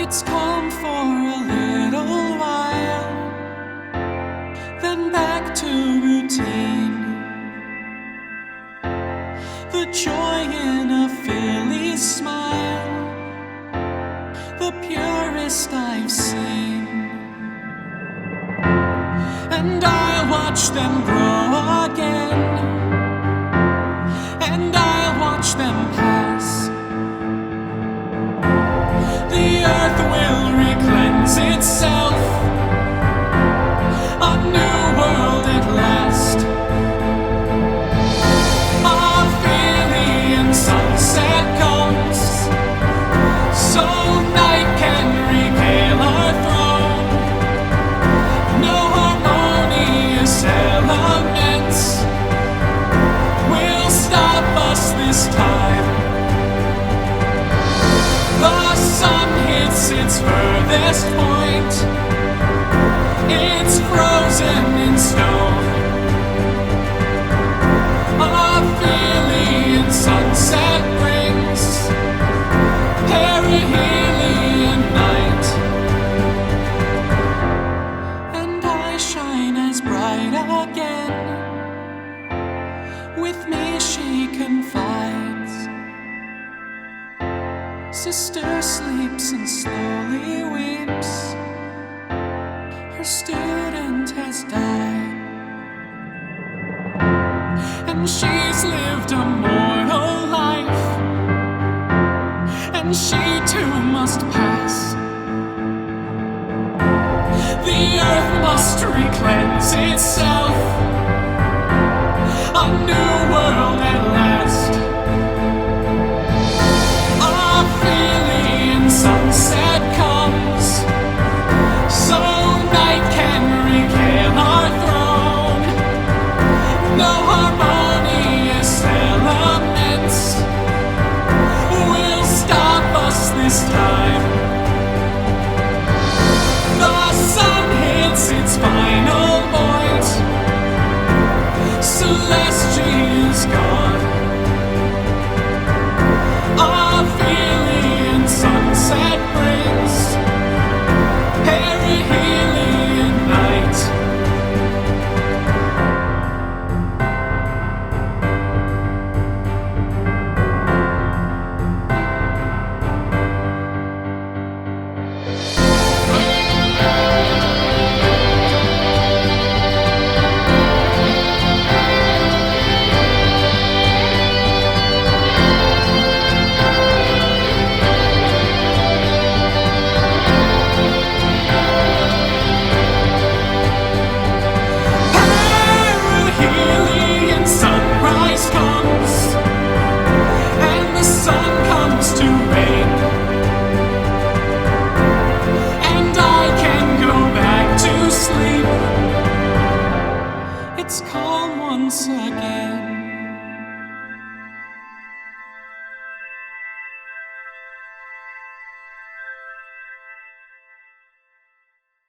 It's calm for a little while, then back to routine. The joy in a filly's smile, the purest I've seen. And I'll watch them grow again, and I'll watch them pass. The earth will re-cleanse itself, a new world at last. Aphelion sunset comes, so night can regale our throne. No harmonious elements will stop us this time. The sun hits its furthest point, it's frozen in stone. Aphelion sunset brings perihelion night, and I shine as bright again. With me she confides. Sister sleeps and slowly weeps. Her student has died, and she's lived a mortal life, and she too must pass. The earth must re-cleanse itself, a new